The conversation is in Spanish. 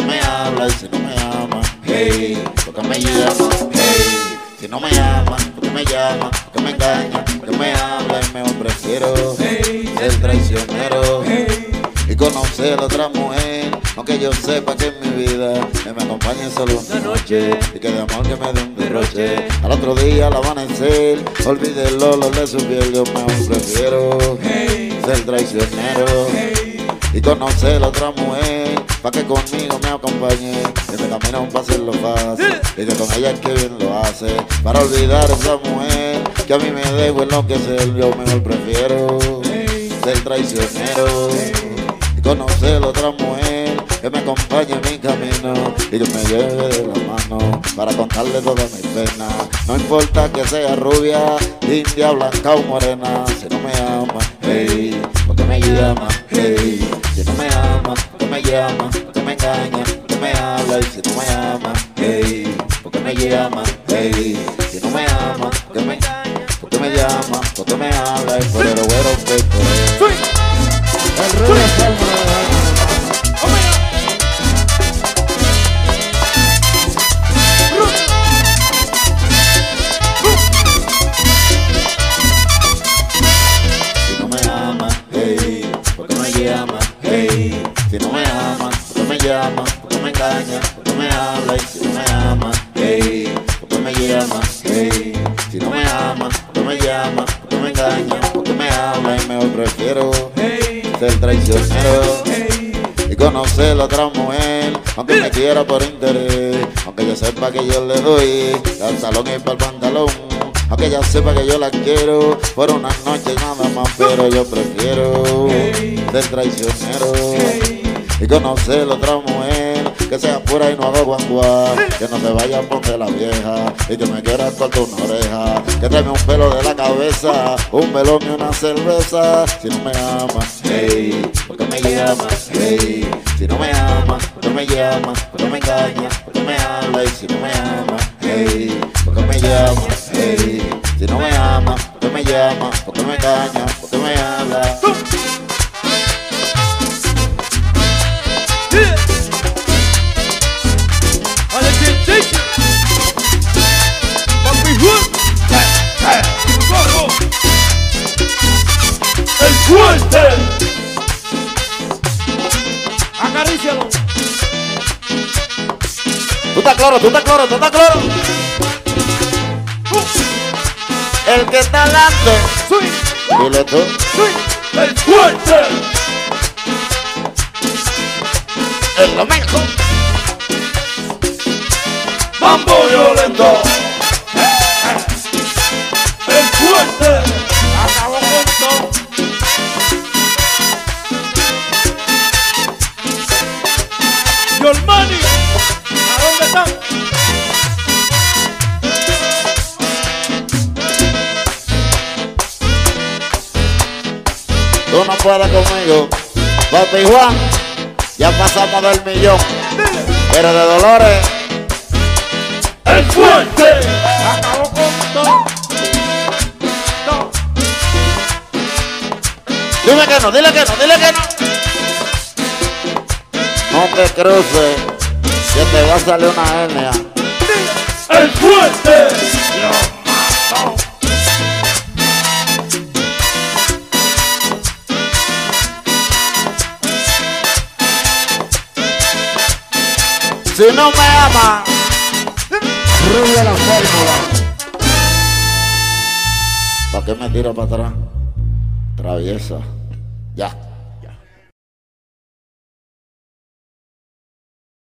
me habla y si no me ama, hey, porque me llama, hey, si no me ama, porque me llama, porque me engaña, porque me habla y mejor prefiero ser traicionero y conocer a otra mujer, aunque yo sepa que en mi vida me acompañe solo una noche y que de amor que me dé un derroche. Al otro día al amanecer olvide el olor de su piel, yo mejor prefiero ser traicionero y conocer a otra mujer, pa' que conmigo me acompañe, que me camino para hacerlo fácil, y que con ella es que bien lo hace, para olvidar a esa mujer, que a mí me dejo enloquecer, yo mejor prefiero ser traicionero, y conocer a otra mujer, que me acompañe en mi camino, y que me lleve de la mano, para contarle todas mis penas, no importa que sea rubia, india, blanca o morena, si no me ama, hey, porque me llama, hey, si no me ama, porque me llama, porque me engaña, porque me habla y si no me ama, hey, porque me llama, hey, si no me ama, porque me engaña, porque me llama, porque me habla y por el güero que por él. El rey de Palma. Si no me ama, porque me llama, porque me engaña, porque me habla y si no me ama, hey, porque me llama, hey, si no me ama, porque me llama, porque me engaña, porque me habla y mejor prefiero ser traicionero y conocer a otra mujer, aunque me quiera por interés, aunque yo sepa que yo le doy al salón y para el pantalón, aunque ella sepa que yo la quiero por una noche nada más, pero yo prefiero ser traicionero y conocer a otra mujer, que sea pura y no haga guanguá, que no se vaya a poner la vieja y que me quiera cortar una oreja, que tráeme un pelo de la cabeza, un melón y una cerveza, si no me ama, hey, porque me llama, hey, si no me ama, porque me llama, porque me engaña, porque me habla y si no me ama, hey, porque me llama, hey, si no me ama, porque me llama, porque me engaña, porque me habla. ¡El fuerte! Acarícialo. Tú estás claro, tú estás claro, tú estás claro. El que está delante, dile tú. ¡El fuerte! El lo mejor. ¡Mambo violento! ¡El fuerte! ¡Acabó con todo! ¡Yolmani! ¿A dónde están? Tú no puedes conmigo, papi Juan. Ya pasamos del millón, pero de Dolores. ¡El fuerte! ¡Acabó con todo! Dime que no, dile que no, dile que no. No te cruces, que te va a salir una hernia. ¡El fuerte! ¡Lo mató! Si no me ama, rubia la fórmula. ¿Para qué me tira para atrás? Traviesa. Ya.